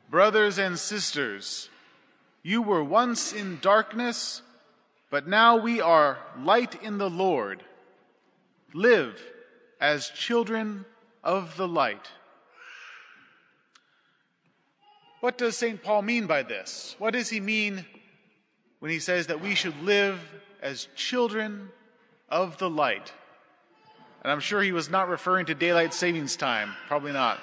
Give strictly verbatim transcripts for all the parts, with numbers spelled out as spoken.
Brothers and sisters, you were once in darkness, but now we are light in the Lord. Live as children of the light. What does Saint Paul mean by this? What does he mean when he says that we should live as children of the light? And I'm sure he was not referring to daylight savings time. Probably not.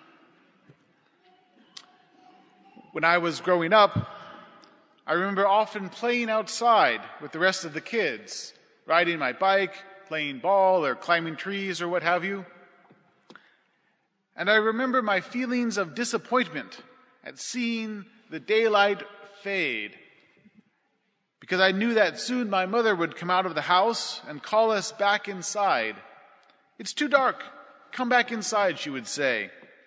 When I was growing up, I remember often playing outside with the rest of the kids, riding my bike, playing ball, or climbing trees, or what have you. And I remember my feelings of disappointment at seeing the daylight fade, because I knew that soon my mother would come out of the house and call us back inside. "It's too dark. Come back inside," she would say.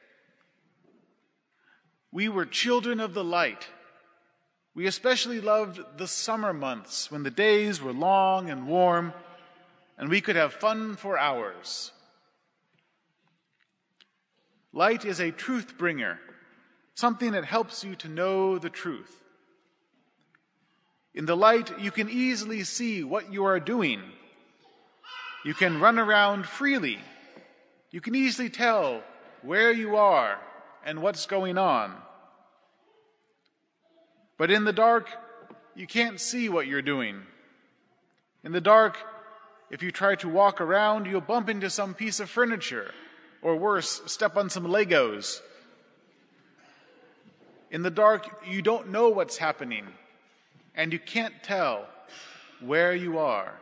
We were children of the light. We especially loved the summer months when the days were long and warm and we could have fun for hours. Light is a truth bringer, something that helps you to know the truth. In the light, you can easily see what you are doing. You can run around freely. You can easily tell where you are and what's going on. But in the dark, you can't see what you're doing. In the dark, if you try to walk around, you'll bump into some piece of furniture, or worse, step on some Legos. In the dark, you don't know what's happening, and you can't tell where you are.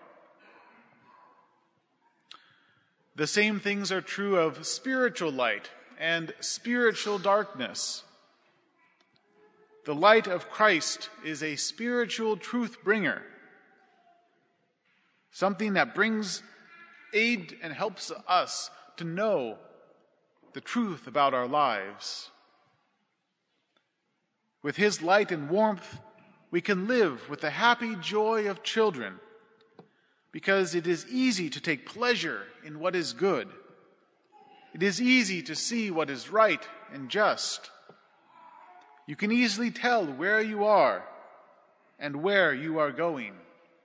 The same things are true of spiritual light and spiritual darkness. The light of Christ is a spiritual truth bringer, something that brings aid and helps us to know the truth about our lives. With his light and warmth, we can live with the happy joy of children, because it is easy to take pleasure in what is good. It is easy to see what is right and just. You can easily tell where you are and where you are going.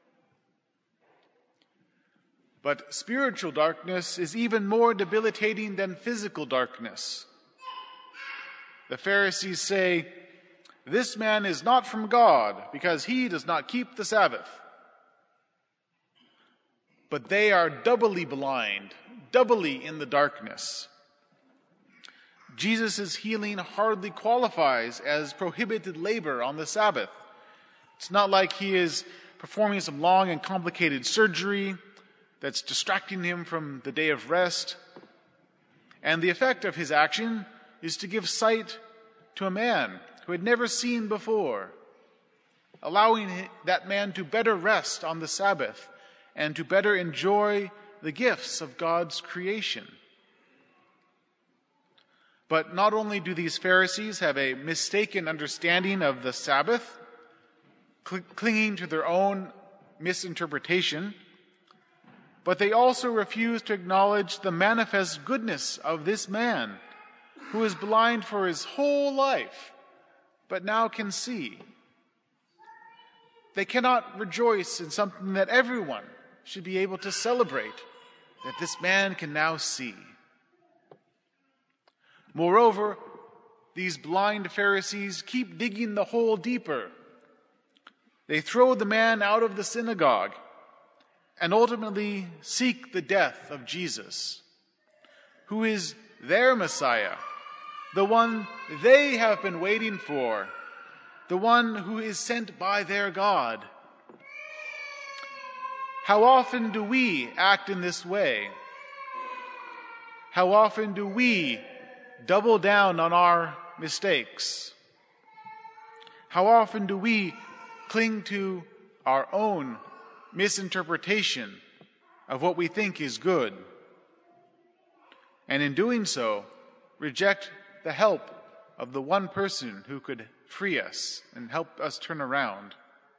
But spiritual darkness is even more debilitating than physical darkness. The Pharisees say, "This man is not from God because he does not keep the Sabbath." But they are doubly blind, doubly in the darkness. Jesus' healing hardly qualifies as prohibited labor on the Sabbath. It's not like he is performing some long and complicated surgery that's distracting him from the day of rest. And the effect of his action is to give sight to a man who had never seen before, allowing that man to better rest on the Sabbath and to better enjoy the gifts of God's creation. But not only do these Pharisees have a mistaken understanding of the Sabbath, cl- clinging to their own misinterpretation, but they also refuse to acknowledge the manifest goodness of this man who is blind for his whole life, but now can see. They cannot rejoice in something that everyone should be able to celebrate, that this man can now see. Moreover, these blind Pharisees keep digging the hole deeper. They throw the man out of the synagogue and ultimately seek the death of Jesus, who is their Messiah, the one they have been waiting for, the one who is sent by their God. How often do we act in this way? How often do we double down on our mistakes? How often do we cling to our own misinterpretation of what we think is good, and in doing so, reject the help of the one person who could free us and help us turn around?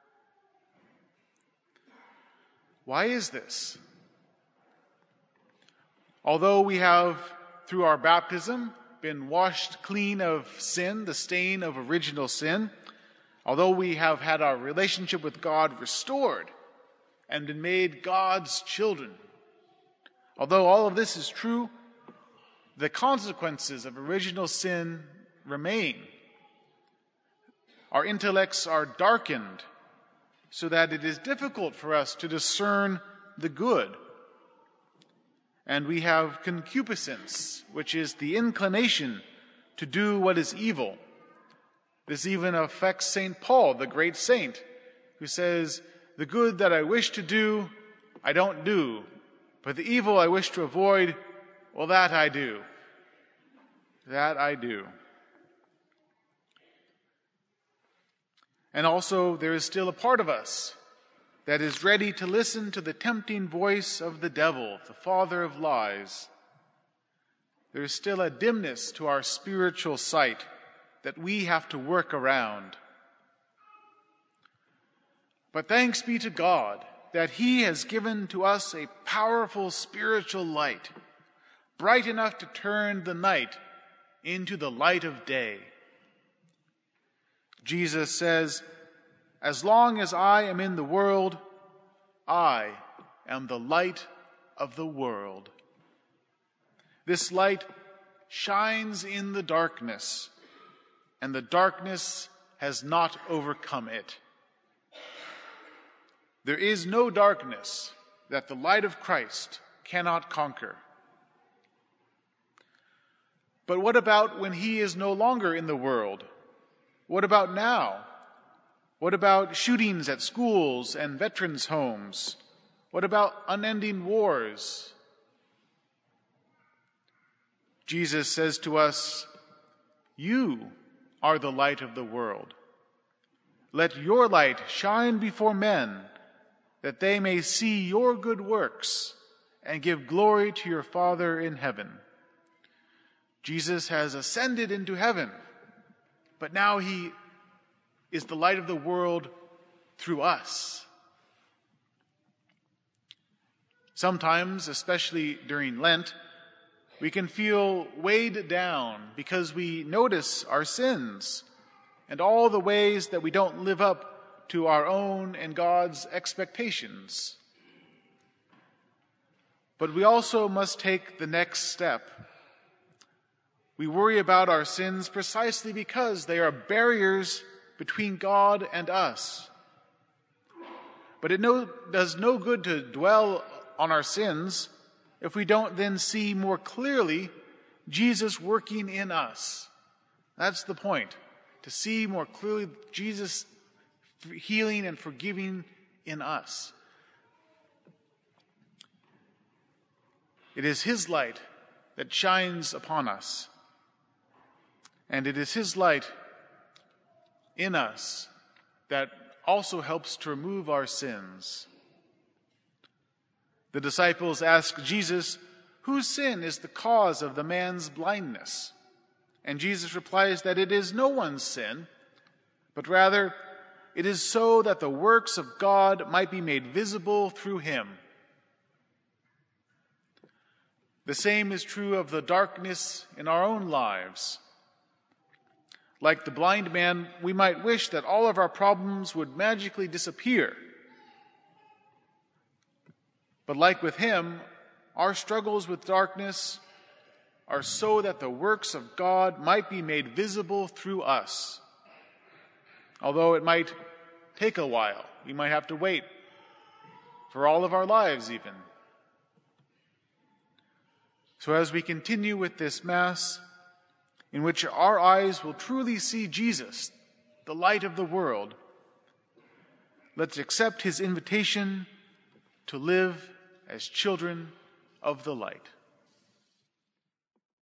Why is this? Although we have, through our baptism, been washed clean of sin, the stain of original sin, although we have had our relationship with God restored and been made God's children, although all of this is true, the consequences of original sin remain. Our intellects are darkened so that it is difficult for us to discern the good. And we have concupiscence, which is the inclination to do what is evil. This even affects Saint Paul, the great saint, who says, "The good that I wish to do, I don't do, but the evil I wish to avoid, well, that I do. That I do." And also, there is still a part of us that is ready to listen to the tempting voice of the devil, the father of lies. There is still a dimness to our spiritual sight that we have to work around. But thanks be to God that He has given to us a powerful spiritual light, bright enough to turn the night into the light of day. Jesus says, "As long as I am in the world, I am the light of the world." This light shines in the darkness, and the darkness has not overcome it. There is no darkness that the light of Christ cannot conquer. But what about when He is no longer in the world? What about now? What about shootings at schools and veterans' homes? What about unending wars? Jesus says to us, "You are the light of the world. Let your light shine before men, that they may see your good works and give glory to your Father in heaven." Jesus has ascended into heaven, but now He is the light of the world through us. Sometimes, especially during Lent, we can feel weighed down because we notice our sins and all the ways that we don't live up to our own and God's expectations. But we also must take the next step. We worry about our sins precisely because they are barriers between God and us. But it no, does no good to dwell on our sins if we don't then see more clearly Jesus working in us. That's the point, to see more clearly Jesus healing and forgiving in us. It is His light that shines upon us, and it is His light in us that also helps to remove our sins. The disciples ask Jesus, "Whose sin is the cause of the man's blindness?" And Jesus replies that it is no one's sin, but rather it is so that the works of God might be made visible through him. The same is true of the darkness in our own lives. Like the blind man, we might wish that all of our problems would magically disappear. But like with him, our struggles with darkness are so that the works of God might be made visible through us. Although it might take a while, we might have to wait for all of our lives even. So as we continue with this Mass, in which our eyes will truly see Jesus, the light of the world, let's accept his invitation to live as children of the light.